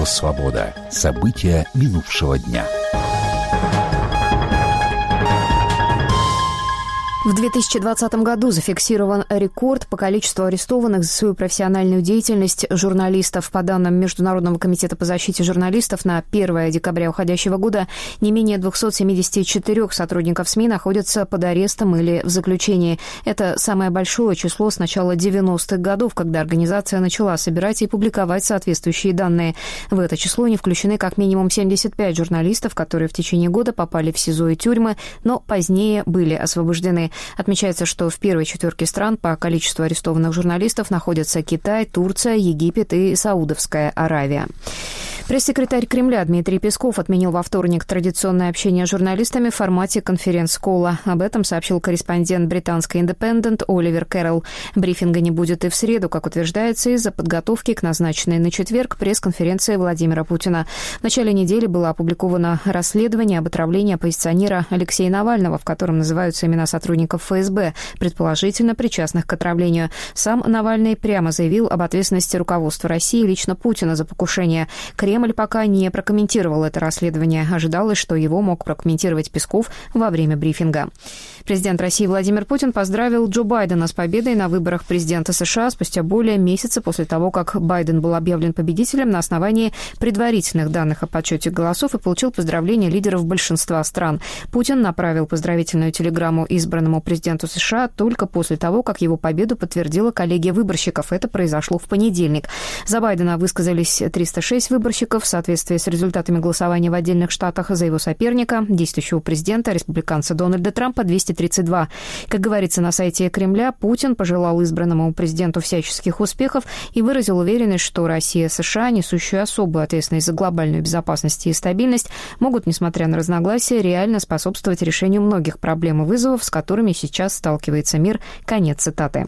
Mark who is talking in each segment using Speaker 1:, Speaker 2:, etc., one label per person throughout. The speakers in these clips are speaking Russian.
Speaker 1: Радио «Свобода». События минувшего дня.
Speaker 2: В 2020 году зафиксирован рекорд по количеству арестованных за свою профессиональную деятельность журналистов. По данным Международного комитета по защите журналистов, на 1 декабря уходящего года не менее 274 сотрудников СМИ находятся под арестом или в заключении. Это самое большое число с начала 90-х годов, когда организация начала собирать и публиковать соответствующие данные. В это число не включены как минимум 75 журналистов, которые в течение года попали в СИЗО и тюрьмы, но позднее были освобождены. Отмечается, что в первой четверке стран по количеству арестованных журналистов находятся Китай, Турция, Египет и Саудовская Аравия. Пресс-секретарь Кремля Дмитрий Песков отменил во вторник традиционное общение с журналистами в формате конференц-колла. Об этом сообщил корреспондент британской «Индепендент» Оливер Кэрролл. Брифинга не будет и в среду, как утверждается, из-за подготовки к назначенной на четверг пресс-конференции Владимира Путина. В начале недели было опубликовано расследование об отравлении оппозиционера Алексея Навального, в котором называются имена сотрудников ФСБ, предположительно причастных к отравлению. Сам Навальный прямо заявил об ответственности руководства России и лично Путина за покушение. Кремль пока не прокомментировал это расследование. Ожидалось, что его мог прокомментировать Песков во время брифинга. Президент России Владимир Путин поздравил Джо Байдена с победой на выборах президента США спустя более месяца после того, как Байден был объявлен победителем на основании предварительных данных о подсчете голосов и получил поздравления лидеров большинства стран. Путин направил поздравительную телеграмму избранному президенту США только после того, как его победу подтвердила коллегия выборщиков. Это произошло в понедельник. За Байдена высказались 306 выборщиков в соответствии с результатами голосования в отдельных штатах. За его соперника, действующего президента, республиканца Дональда Трампа, 232. Как говорится на сайте Кремля, Путин пожелал избранному президенту всяческих успехов и выразил уверенность, что Россия и США, несущие особую ответственность за глобальную безопасность и стабильность, могут, несмотря на разногласия, реально способствовать решению многих проблем и вызовов, с которыми сейчас сталкивается мир. Конец цитаты.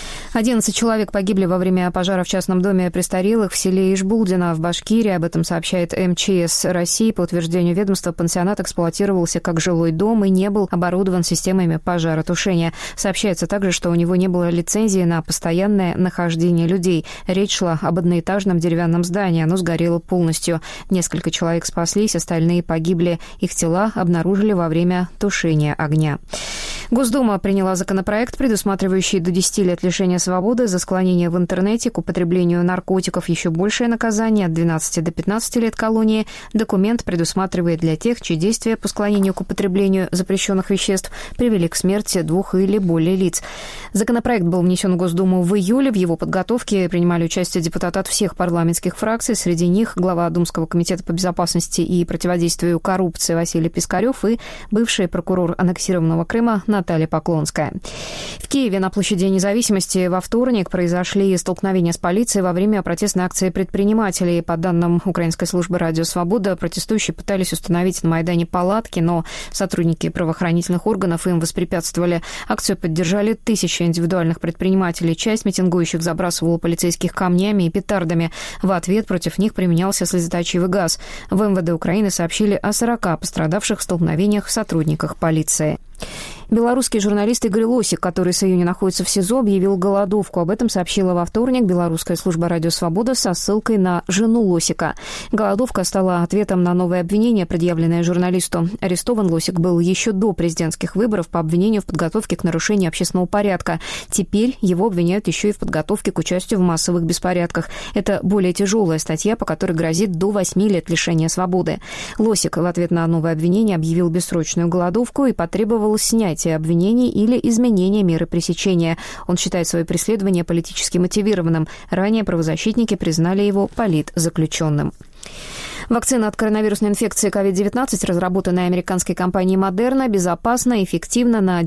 Speaker 2: 11 человек погибли во время пожара в частном доме престарелых в селе Ишбулдино в Башкирии. Об этом сообщает МЧС России. По утверждению ведомства, пансионат эксплуатировался как жилой дом и не был оборудован системами пожаротушения. Сообщается также, что у него не было лицензии на постоянное нахождение людей. Речь шла об одноэтажном деревянном здании. Оно сгорело полностью. Несколько человек спаслись, остальные погибли. Их тела обнаружили во время тушения огня. Госдума приняла законопроект, предусматривающий до 10 лет лишения свободы за склонение в интернете к употреблению наркотиков. Еще большее наказание от 12 до 15 лет колонии. Документ предусматривает для тех, чьи действия по склонению к употреблению запрещенных веществ привели к смерти 2 или более лиц. Законопроект был внесен в Госдуму в июле. В его подготовке принимали участие депутаты от всех парламентских фракций. Среди них глава Думского комитета по безопасности и противодействию коррупции Василий Пискарев и бывший прокурор аннексированного Крыма Наталья Поклонская. В Киеве на площади Независимости во вторник произошли столкновения с полицией во время протестной акции предпринимателей. По данным Украинской службы «Радио Свобода», протестующие пытались установить на Майдане палатки, но сотрудники правоохранительных органов им воспрепятствовали. Акцию поддержали тысячи индивидуальных предпринимателей. Часть митингующих забрасывала полицейских камнями и петардами. В ответ против них применялся слезоточивый газ. В МВД Украины сообщили о 40 пострадавших в столкновениях сотрудниках полиции. Белорусский журналист Игорь Лосик, который с июня находится в СИЗО, объявил голодовку. Об этом сообщила во вторник белорусская служба «Радио Свобода» со ссылкой на жену Лосика. Голодовка стала ответом на новое обвинение, предъявленное журналисту. Арестован Лосик был еще до президентских выборов по обвинению в подготовке к нарушению общественного порядка. Теперь его обвиняют еще и в подготовке к участию в массовых беспорядках. Это более тяжелая статья, по которой грозит до 8 лет лишения свободы. Лосик в ответ на новое обвинение объявил бессрочную голодовку и потребовал снятия обвинений или изменения меры пресечения. Он считает свое преследование политически мотивированным. Ранее правозащитники признали его политзаключенным. Вакцина от коронавирусной инфекции COVID-19, разработанная американской компанией Moderna, безопасна и эффективна на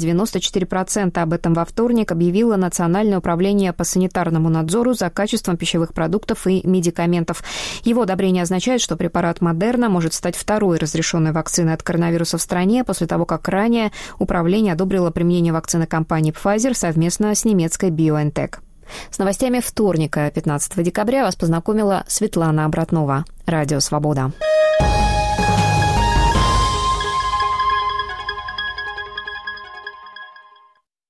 Speaker 2: 94%. Об этом во вторник объявило Национальное управление по санитарному надзору за качеством пищевых продуктов и медикаментов. Его одобрение означает, что препарат Moderna может стать второй разрешенной вакциной от коронавируса в стране после того, как ранее управление одобрило применение вакцины компании Pfizer совместно с немецкой BioNTech. С новостями вторника, 15 декабря, вас познакомила Светлана Обратнова. Радио «Свобода».